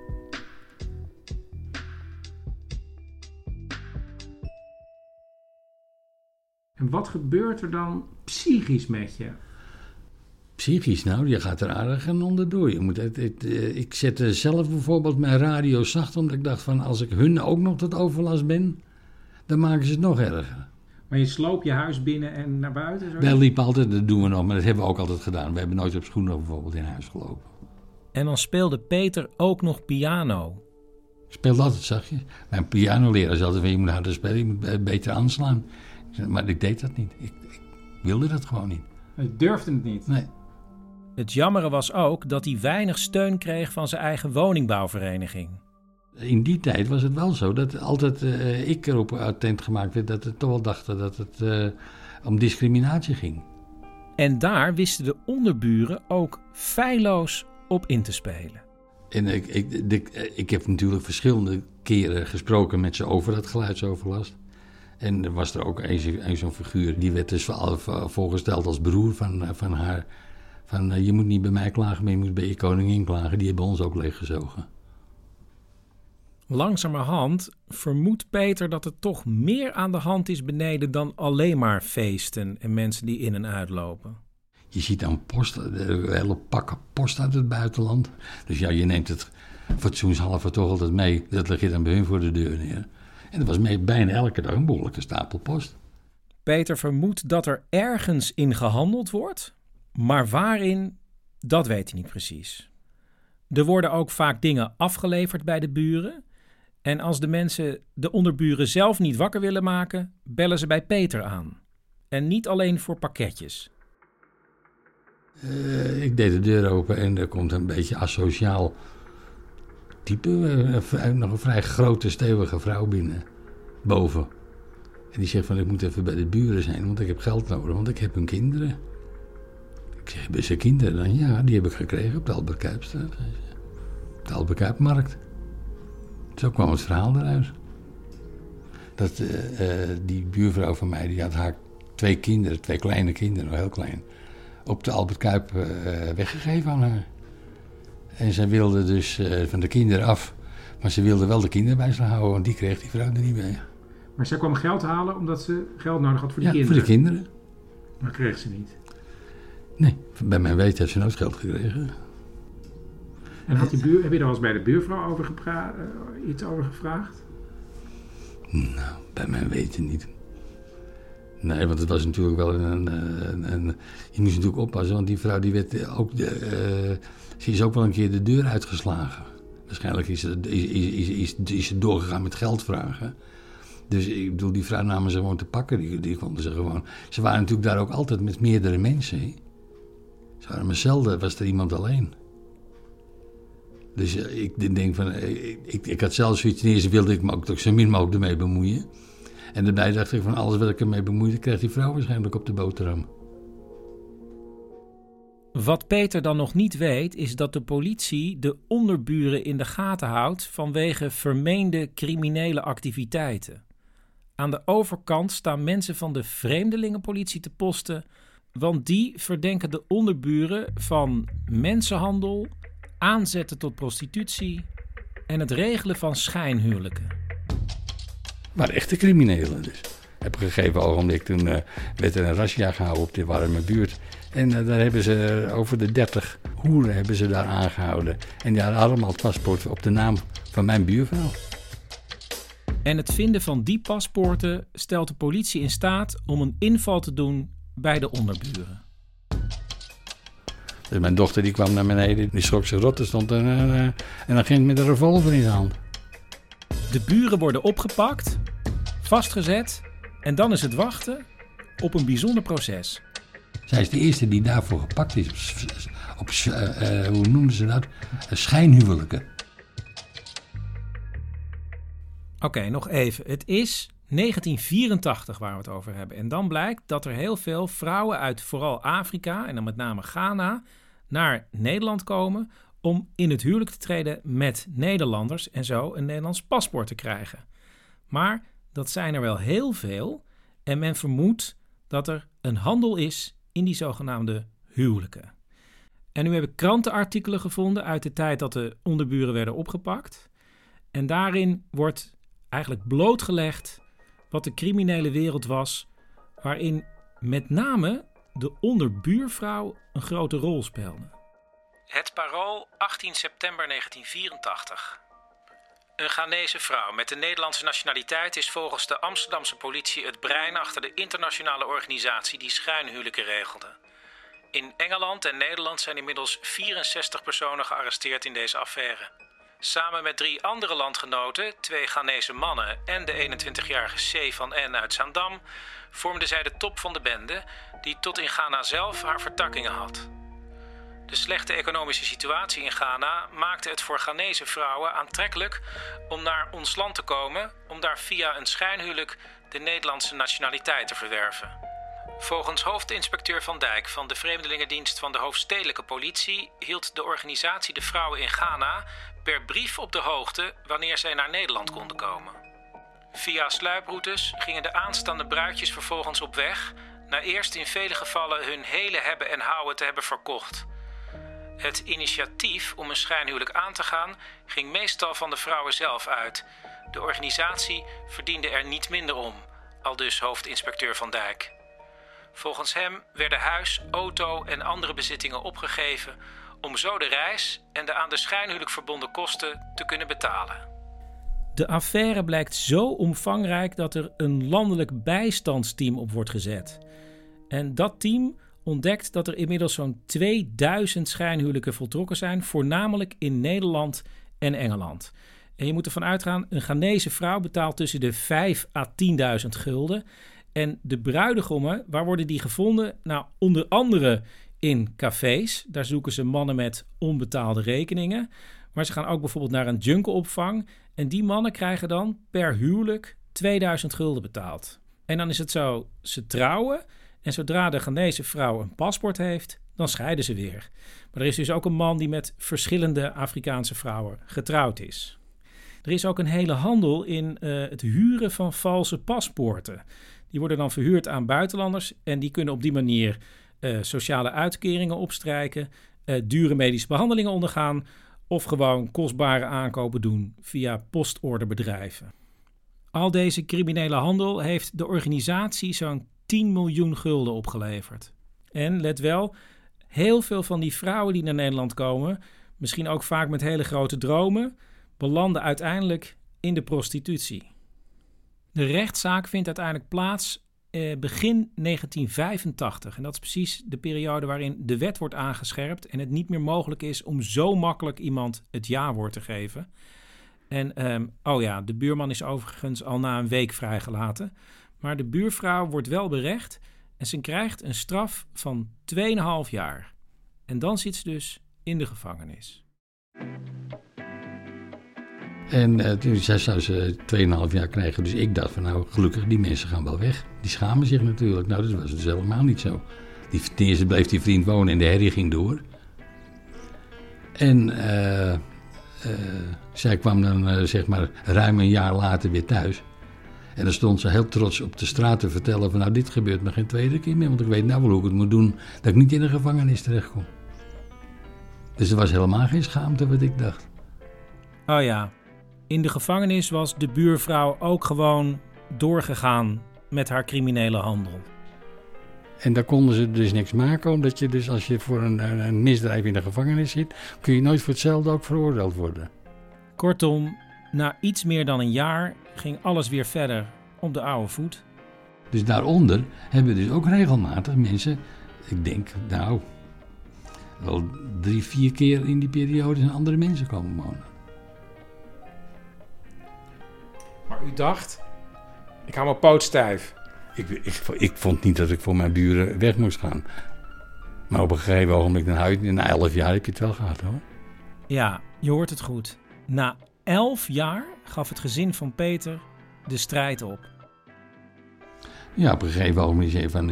En wat gebeurt er dan psychisch met je? Psychisch, nou, je gaat er aardig aan onderdoor. Ik zette zelf bijvoorbeeld mijn radio zacht, omdat ik dacht van, als ik hun ook nog tot overlast ben, dan maken ze het nog erger. Maar je sloop je huis binnen en naar buiten? Zo? Wij liepen altijd, dat doen we nog, maar dat hebben we ook altijd gedaan. We hebben nooit op schoenen bijvoorbeeld in huis gelopen. En dan speelde Peter ook nog piano. Ik speelde altijd zachtjes. Mijn pianoleraar zei altijd, je moet harder spelen, je moet beter aanslaan. Maar ik deed dat niet. Ik wilde dat gewoon niet. Je durfde het niet? Nee. Het jammere was ook dat hij weinig steun kreeg van zijn eigen woningbouwvereniging. In die tijd was het wel zo dat altijd ik erop attent gemaakt werd dat we toch wel dachten dat het om discriminatie ging. En daar wisten de onderburen ook feilloos op in te spelen. En ik heb natuurlijk verschillende keren gesproken met ze over dat geluidsoverlast. En er was er ook een zo'n figuur, die werd dus voorgesteld als broer van haar. Van je moet niet bij mij klagen, maar je moet bij je koningin klagen. Die hebben ons ook leeggezogen. Langzamerhand vermoedt Peter dat er toch meer aan de hand is beneden dan alleen maar feesten en mensen die in en uitlopen. Je ziet dan hele pakken post uit het buitenland. Dus ja, je neemt fatsoenshalve toch altijd mee. Dat leg je dan bij hun voor de deur neer. En dat was bijna elke dag een behoorlijke stapel post. Peter vermoedt dat er ergens in gehandeld wordt, maar waarin, dat weet hij niet precies. Er worden ook vaak dingen afgeleverd bij de buren. En als de mensen de onderburen zelf niet wakker willen maken, bellen ze bij Peter aan. En niet alleen voor pakketjes. Ik deed de deur open en er komt een beetje asociaal type. Nog een vrij grote, stevige vrouw binnen. Boven. En die zegt van, ik moet even bij de buren zijn, want ik heb geld nodig, want ik heb hun kinderen. Ik zeg, hebben ze kinderen dan? Ja, die heb ik gekregen op de Albert Kuipstraat. Op de Albert Kuipmarkt. Zo kwam het verhaal eruit. Dat die buurvrouw van mij, die had haar 2 kinderen, 2 kleine kinderen, nog heel klein, op de Albert Kuip weggegeven aan haar. En zij wilde dus van de kinderen af. Maar ze wilde wel de kinderen bij zich houden, want die kreeg die vrouw er niet bij. Maar zij kwam geld halen omdat ze geld nodig had voor de kinderen? Ja, voor de kinderen. Maar kreeg ze niet? Nee, bij mijn weten heeft ze nooit geld gekregen. En heb je daar wel eens bij de buurvrouw over iets over gevraagd? Nou, bij mijn weten niet. Nee, want het was natuurlijk wel je moest natuurlijk oppassen, want die vrouw die werd ook... ze is ook wel een keer de deur uitgeslagen. Waarschijnlijk is ze doorgegaan met geld vragen. Dus ik bedoel, die vrouw namen ze gewoon te pakken. Die konden ze gewoon... Ze waren natuurlijk daar ook altijd met meerdere mensen. Hè? Ze waren maar zelden, was er iemand alleen. Dus ik denk van... Ik had zelfs zoiets, ten eerste wilde ik me ook zo min mogelijk ermee bemoeien. En daarbij dacht ik van, alles wat ik ermee bemoeide, krijgt die vrouw waarschijnlijk op de boterham. Wat Peter dan nog niet weet, is dat de politie de onderburen in de gaten houdt vanwege vermeende criminele activiteiten. Aan de overkant staan mensen van de vreemdelingenpolitie te posten, want die verdenken de onderburen van mensenhandel, aanzetten tot prostitutie en het regelen van schijnhuwelijken. Maar echte criminelen dus. Op een gegeven ogenblik toen werd er een razzia gehouden op de warme buurt. En daar hebben ze over de 30 hoeren hebben ze daar aangehouden. En die hadden allemaal het paspoort op de naam van mijn buurvrouw. En het vinden van die paspoorten stelt de politie in staat om een inval te doen bij de onderburen. Dus mijn dochter die kwam naar beneden, die schrok zich rot, stond en dan ging het met een revolver in de hand. De buren worden opgepakt, vastgezet en dan is het wachten op een bijzonder proces. Zij is de eerste die daarvoor gepakt is op hoe noemden ze dat? Schijnhuwelijken. Oké, nog even. Het is 1984 waar we het over hebben. En dan blijkt dat er heel veel vrouwen uit vooral Afrika en dan met name Ghana naar Nederland komen om in het huwelijk te treden met Nederlanders en zo een Nederlands paspoort te krijgen. Maar dat zijn er wel heel veel en men vermoedt dat er een handel is in die zogenaamde huwelijken. En nu heb ik krantenartikelen gevonden uit de tijd dat de onderburen werden opgepakt. En daarin wordt eigenlijk blootgelegd wat de criminele wereld was, waarin met name de onderbuurvrouw een grote rol speelde. Het Parool, 18 september 1984. Een Ghanese vrouw met de Nederlandse nationaliteit is volgens de Amsterdamse politie het brein achter de internationale organisatie die schijnhuwelijken regelde. In Engeland en Nederland zijn inmiddels 64 personen gearresteerd in deze affaire. Samen met 3 andere landgenoten, 2 Ghanese mannen en de 21-jarige C van N uit Zaandam, vormden zij de top van de bende die tot in Ghana zelf haar vertakkingen had. De slechte economische situatie in Ghana maakte het voor Ghanese vrouwen aantrekkelijk om naar ons land te komen om daar via een schijnhuwelijk de Nederlandse nationaliteit te verwerven. Volgens hoofdinspecteur Van Dijk van de Vreemdelingendienst van de Hoofdstedelijke Politie hield de organisatie de vrouwen in Ghana per brief op de hoogte wanneer zij naar Nederland konden komen. Via sluiproutes gingen de aanstaande bruidjes vervolgens op weg, na eerst in vele gevallen hun hele hebben en houden te hebben verkocht. Het initiatief om een schijnhuwelijk aan te gaan ging meestal van de vrouwen zelf uit. De organisatie verdiende er niet minder om, aldus hoofdinspecteur Van Dijk. Volgens hem werden huis, auto en andere bezittingen opgegeven om zo de reis en de aan de schijnhuwelijk verbonden kosten te kunnen betalen. De affaire blijkt zo omvangrijk dat er een landelijk bijstandsteam op wordt gezet. En dat team ontdekt dat er inmiddels zo'n 2000 schijnhuwelijken voltrokken zijn, voornamelijk in Nederland en Engeland. En je moet ervan uitgaan, een Ghanese vrouw betaalt tussen de 5 à 10.000 gulden. En de bruidegommen, waar worden die gevonden? Nou, onder andere in cafés. Daar zoeken ze mannen met onbetaalde rekeningen. Maar ze gaan ook bijvoorbeeld naar een junkelopvang. En die mannen krijgen dan per huwelijk 2000 gulden betaald. En dan is het zo, ze trouwen. En zodra de Ghanese vrouw een paspoort heeft, dan scheiden ze weer. Maar er is dus ook een man die met verschillende Afrikaanse vrouwen getrouwd is. Er is ook een hele handel in het huren van valse paspoorten. Die worden dan verhuurd aan buitenlanders en die kunnen op die manier sociale uitkeringen opstrijken, dure medische behandelingen ondergaan of gewoon kostbare aankopen doen via postorderbedrijven. Al deze criminele handel heeft de organisatie zo'n 10 miljoen gulden opgeleverd. En let wel, heel veel van die vrouwen die naar Nederland komen, misschien ook vaak met hele grote dromen, belanden uiteindelijk in de prostitutie. De rechtszaak vindt uiteindelijk plaats begin 1985. En dat is precies de periode waarin de wet wordt aangescherpt en het niet meer mogelijk is om zo makkelijk iemand het ja-woord te geven. En de buurman is overigens al na een week vrijgelaten. Maar de buurvrouw wordt wel berecht en ze krijgt een straf van 2,5 jaar. En dan zit ze dus in de gevangenis. En toen zou ze 2,5 jaar krijgen. Dus ik dacht van nou, gelukkig, die mensen gaan wel weg. Die schamen zich natuurlijk. Nou, dat was dus helemaal niet zo. Ten eerste bleef die vriend wonen en de herrie ging door. En zij kwam dan zeg maar ruim een jaar later weer thuis. En dan stond ze heel trots op de straat te vertellen van nou, dit gebeurt me geen tweede keer meer. Want ik weet nou wel hoe ik het moet doen, dat ik niet in de gevangenis terechtkom. Dus er was helemaal geen schaamte wat ik dacht. Oh ja, in de gevangenis was de buurvrouw ook gewoon doorgegaan met haar criminele handel. En daar konden ze dus niks maken, omdat je dus als je voor een misdrijf in de gevangenis zit, kun je nooit voor hetzelfde ook veroordeeld worden. Kortom, na iets meer dan een jaar ging alles weer verder op de oude voet. Dus daaronder hebben dus ook regelmatig mensen, ik denk nou, wel 3-4 keer in die periode zijn andere mensen komen wonen. Maar u dacht, ik hou mijn poot stijf. Ik vond niet dat ik voor mijn buren weg moest gaan. Maar op een gegeven ogenblik, na 11 jaar heb je het wel gehad hoor. Ja, je hoort het goed. Na 11 jaar gaf het gezin van Peter de strijd op. Ja, op een gegeven ogenblik zei van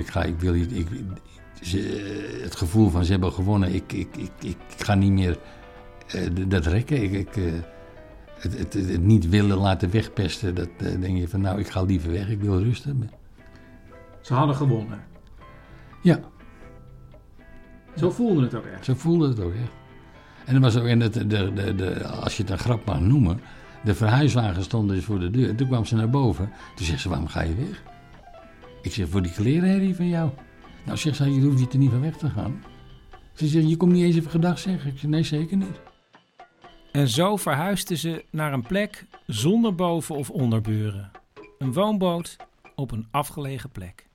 het gevoel van ze hebben gewonnen, ik ga niet meer dat rekken. Het niet willen laten wegpesten, dat denk je van nou, ik ga liever weg, ik wil rust hebben. Ze hadden gewonnen. Ja. Zo voelde het ook echt. Zo voelde het ook echt. En, was ook, als je het een grap mag noemen, de verhuiswagen stond dus voor de deur. En toen kwam ze naar boven. Toen zegt ze, waarom ga je weg? Ik zeg, voor die klerenherrie van jou. Nou, zegt ze, je hoeft er niet van weg te gaan. Ze zegt, je komt niet eens even gedag zeggen. Ik zeg, nee, zeker niet. En zo verhuisden ze naar een plek zonder boven- of onderburen. Een woonboot op een afgelegen plek.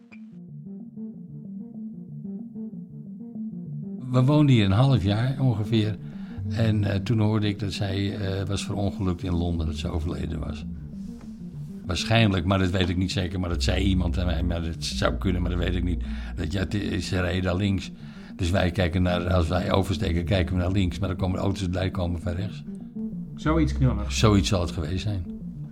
We woonden hier een half jaar ongeveer. En toen hoorde ik dat zij was verongelukt in Londen, dat ze overleden was. Waarschijnlijk, maar dat weet ik niet zeker. Maar dat zei iemand aan mij, maar dat zou kunnen, maar dat weet ik niet. Ze reden daar links. Dus wij kijken als wij oversteken, kijken we naar links. Maar dan komen de auto's blij komen van rechts. Zoiets knullig. Zoiets zal het geweest zijn.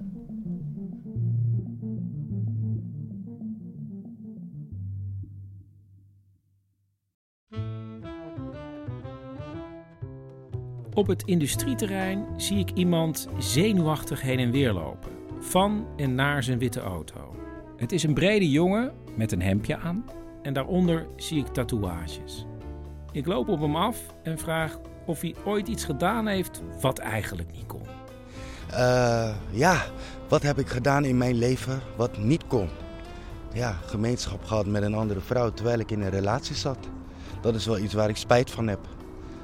Op het industrieterrein zie ik iemand zenuwachtig heen en weer lopen. Van en naar zijn witte auto. Het is een brede jongen met een hemdje aan. En daaronder zie ik tatoeages. Ik loop op hem af en vraag of hij ooit iets gedaan heeft wat eigenlijk niet kon. Ja, wat heb ik gedaan in mijn leven wat niet kon? Ja, gemeenschap gehad met een andere vrouw terwijl ik in een relatie zat. Dat is wel iets waar ik spijt van heb.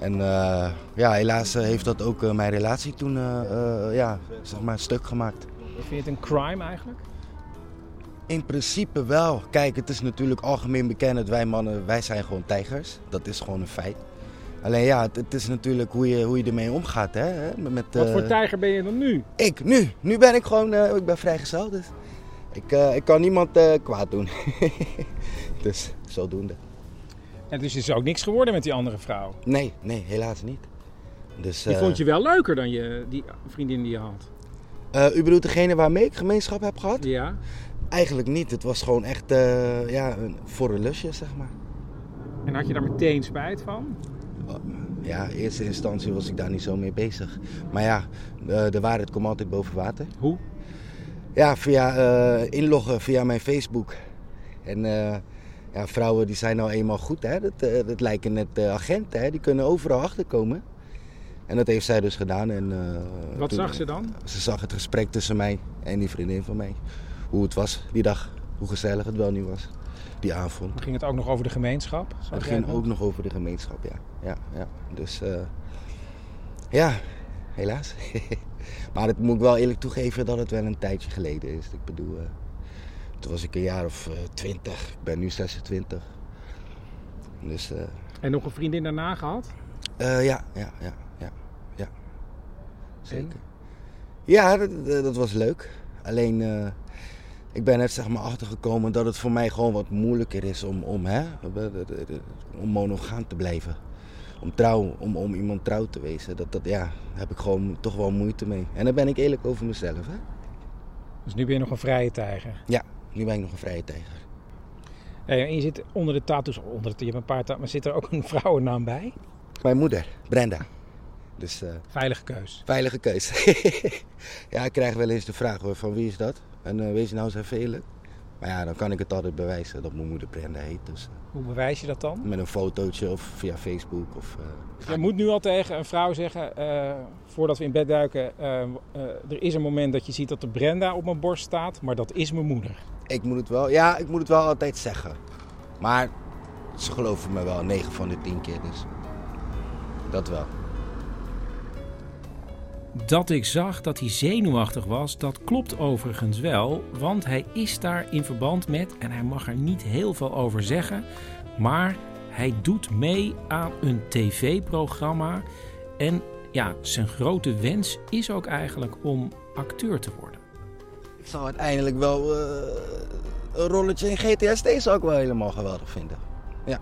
En ja, helaas heeft dat ook mijn relatie toen zeg maar stuk gemaakt. Vind je het een crime eigenlijk? In principe wel. Kijk, het is natuurlijk algemeen bekend dat wij mannen, wij zijn gewoon tijgers. Dat is gewoon een feit. Alleen ja, het is natuurlijk hoe je ermee omgaat. Hè? Wat voor tijger ben je dan nu? Nu ben ik gewoon, ik ben vrijgezel. Dus ik kan niemand kwaad doen. Dus zodoende. En dus is er ook niks geworden met die andere vrouw? Nee, helaas niet. Dus, die vond je wel leuker dan die vriendin die je had? U bedoelt degene waarmee ik gemeenschap heb gehad? Ja. Eigenlijk niet. Het was gewoon echt voor een lusje, zeg maar. En had je daar meteen spijt van? Ja, in eerste instantie was ik daar niet zo mee bezig. Maar ja, de waarheid komt altijd boven water. Hoe? Ja, via inloggen via mijn Facebook. En ja, vrouwen die zijn nou eenmaal goed, hè. Dat lijken net agenten, hè. Die kunnen overal achterkomen. En dat heeft zij dus gedaan. En, wat zag ze dan? Ze zag het gesprek tussen mij en die vriendin van mij. Hoe het was die dag, hoe gezellig het wel niet was. Die avond. Ging het ook nog over de gemeenschap? Het ging ook nog over de gemeenschap, ja. Dus ja, helaas. Maar het moet ik wel eerlijk toegeven dat het wel een tijdje geleden is. Ik bedoel, toen was ik een jaar of 20. Ik ben nu 26. Dus, en nog een vriendin daarna gehad? Ja. Zeker. Ja, dat was leuk. Alleen, ik ben net zeg maar achtergekomen dat het voor mij gewoon wat moeilijker is om monogaam te blijven. Om iemand trouw te wezen. Daar heb ik gewoon toch wel moeite mee. En daar ben ik eerlijk over mezelf. Hè? Dus nu ben je nog een vrije tijger? Ja, nu ben ik nog een vrije tijger. En je zit onder de tattoos, je hebt een paar tattoos, maar zit er ook een vrouwennaam bij? Mijn moeder, Brenda. Dus, veilige keus. Veilige keus. Ja, ik krijg wel eens de vraag van wie is dat? En wees nou eens even eerlijk. Maar ja, dan kan ik het altijd bewijzen dat mijn moeder Brenda heet. Dus, hoe bewijs je dat dan? Met een fotootje of via Facebook. Je moet nu al tegen een vrouw zeggen, voordat we in bed duiken, er is een moment dat je ziet dat de Brenda op mijn borst staat, maar dat is mijn moeder. Ik moet het wel altijd zeggen. Maar ze geloven me wel 9 van de 10 keer, dus dat wel. Dat ik zag dat hij zenuwachtig was, dat klopt overigens wel. Want hij is daar in verband met, en hij mag er niet heel veel over zeggen, maar hij doet mee aan een tv-programma. En ja, zijn grote wens is ook eigenlijk om acteur te worden. Ik zou uiteindelijk wel een rolletje in GTSD zou ik wel helemaal geweldig vinden. Ja.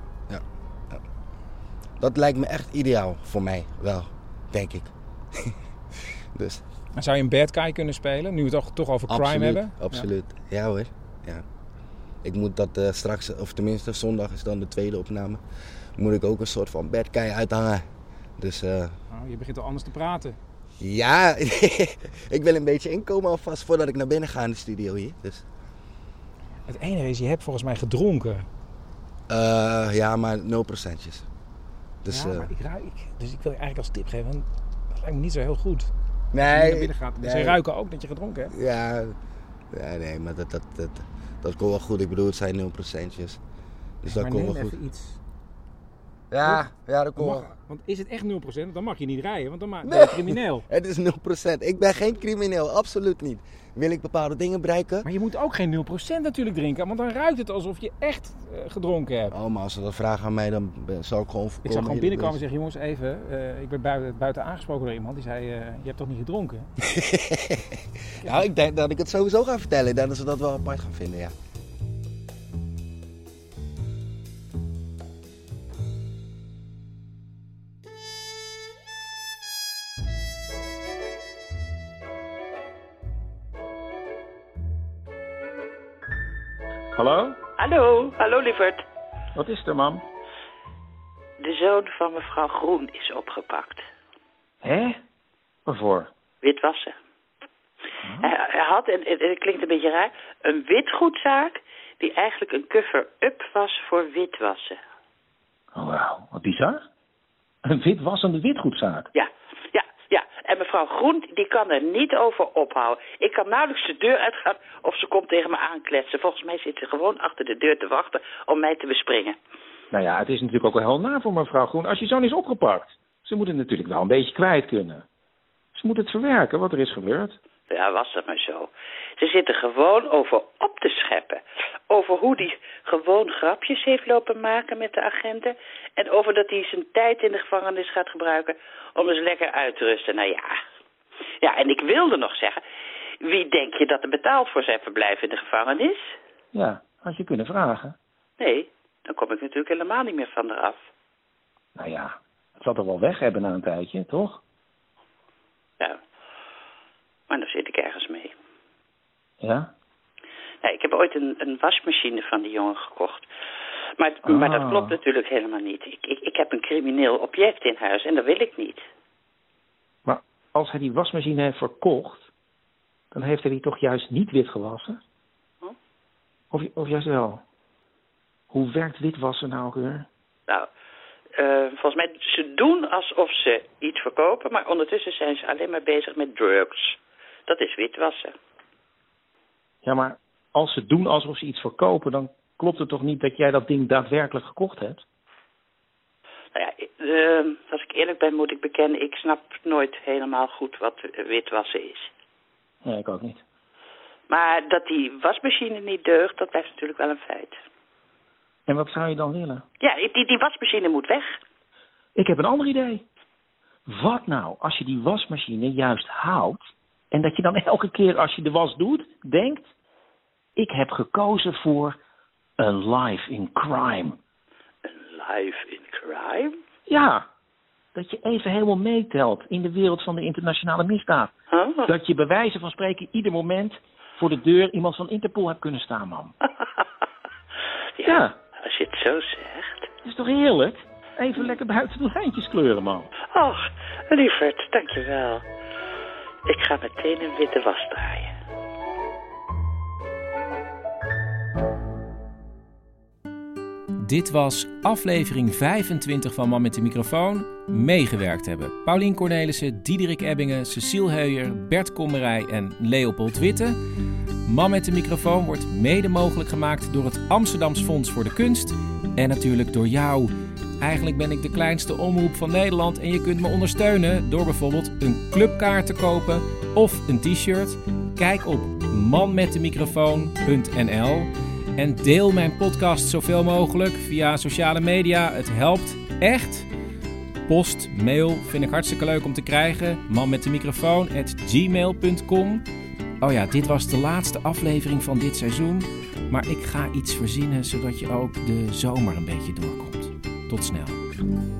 Dat lijkt me echt ideaal voor mij, wel, denk ik. Dus. Maar zou je een bad guy kunnen spelen, nu we het toch over crime hebben? Absoluut, ja hoor. Ja. Ik moet dat straks, of tenminste zondag is dan de tweede opname, moet ik ook een soort van bad guy uithangen. Dus, je begint al anders te praten. Ja, ik wil een beetje inkomen alvast voordat ik naar binnen ga in de studio hier. Dus. Het enige is, je hebt volgens mij gedronken. Ja, maar 0%. Dus, ja, maar dus ik wil je eigenlijk als tip geven, want dat lijkt me niet zo heel goed. Nee. Als je naar binnen gaat. Ze ruiken ook dat je gedronken hebt. Ja, nee, maar dat komt wel goed. Ik bedoel, het zijn 0%. Dus dat komt wel goed. Even iets. Ja, dat komt wel. Want is het echt 0%, dan mag je niet rijden, want dan ben je crimineel. Het is 0%. Ik ben geen crimineel, absoluut niet. Wil ik bepaalde dingen bereiken? Maar je moet ook geen 0% natuurlijk drinken, want dan ruikt het alsof je echt gedronken hebt. Oh, maar als ze dat vragen aan mij, dan zal ik gewoon voorkomen. Ik zou gewoon binnenkomen en zeggen, jongens, even, ik ben buiten aangesproken door iemand die zei, je hebt toch niet gedronken? Ja, ik denk dat ik het sowieso ga vertellen. Ik denk dat ze dat wel apart gaan vinden, ja. Hallo? Hallo lieverd. Wat is er, mam? De zoon van mevrouw Groen is opgepakt. Hè? Waarvoor? Witwassen. Hij had, en het klinkt een beetje raar, een witgoedzaak die eigenlijk een cover-up was voor witwassen. Oh, wauw. Wat bizar. Een witwassende witgoedzaak? Ja. En mevrouw Groen, die kan er niet over ophouden. Ik kan nauwelijks de deur uitgaan of ze komt tegen me aankletsen. Volgens mij zit ze gewoon achter de deur te wachten om mij te bespringen. Nou ja, het is natuurlijk ook wel heel na voor mevrouw Groen als je zoon is opgepakt. Ze moeten het natuurlijk wel een beetje kwijt kunnen. Ze moeten het verwerken wat er is gebeurd. Ja, was dat maar zo. Ze zitten gewoon over op te scheppen. Over hoe hij gewoon grapjes heeft lopen maken met de agenten. En over dat hij zijn tijd in de gevangenis gaat gebruiken om eens lekker uit te rusten. Nou ja. Ja, en ik wilde nog zeggen, wie denk je dat er betaalt voor zijn verblijf in de gevangenis? Ja, had je kunnen vragen. Nee, dan kom ik natuurlijk helemaal niet meer van eraf. Nou ja, het zal toch wel weg hebben na een tijdje, toch? Ja, maar dan zit ik ergens mee. Ja? Nee, ik heb ooit een wasmachine van die jongen gekocht. Maar dat klopt natuurlijk helemaal niet. Ik heb een crimineel object in huis en dat wil ik niet. Maar als hij die wasmachine heeft verkocht, dan heeft hij die toch juist niet wit gewassen? Of juist wel? Hoe werkt witwassen nou ook weer? Nou, volgens mij, ze doen alsof ze iets verkopen, maar ondertussen zijn ze alleen maar bezig met drugs. Dat is witwassen. Ja, maar als ze doen alsof ze iets verkopen, dan klopt het toch niet dat jij dat ding daadwerkelijk gekocht hebt? Nou ja, als ik eerlijk ben moet ik bekennen, ik snap nooit helemaal goed wat witwassen is. Nee, ik ook niet. Maar dat die wasmachine niet deugt, dat blijft natuurlijk wel een feit. En wat zou je dan willen? Ja, die wasmachine moet weg. Ik heb een ander idee. Wat nou als je die wasmachine juist houdt en dat je dan elke keer als je de was doet, denkt, ik heb gekozen voor een life in crime. Een life in crime? Ja, dat je even helemaal meetelt in de wereld van de internationale misdaad. Huh? Dat je bij wijze van spreken ieder moment voor de deur iemand van Interpol hebt kunnen staan, man. Ja. Als je het zo zegt. Dat is toch heerlijk? Even lekker buiten de lijntjes kleuren, man. Och, lieverd, dankjewel. Ik ga meteen een witte was draaien. Dit was aflevering 25 van Man met de microfoon. Meegewerkt hebben Paulien Cornelissen, Diederik Ebbingen, Cecile Heuyer, Bert Kommerij en Leopold Witte. Man met de microfoon wordt mede mogelijk gemaakt door het Amsterdams Fonds voor de Kunst. En natuurlijk door jou. Eigenlijk ben ik de kleinste omroep van Nederland en je kunt me ondersteunen door bijvoorbeeld een clubkaart te kopen of een t-shirt. Kijk op manmetdemicrofoon.nl en deel mijn podcast zoveel mogelijk via sociale media. Het helpt echt. Post, mail vind ik hartstikke leuk om te krijgen. manmetdemicrofoon@gmail.com. Oh ja, dit was de laatste aflevering van dit seizoen. Maar ik ga iets verzinnen zodat je ook de zomer een beetje doorkomt. Tot snel.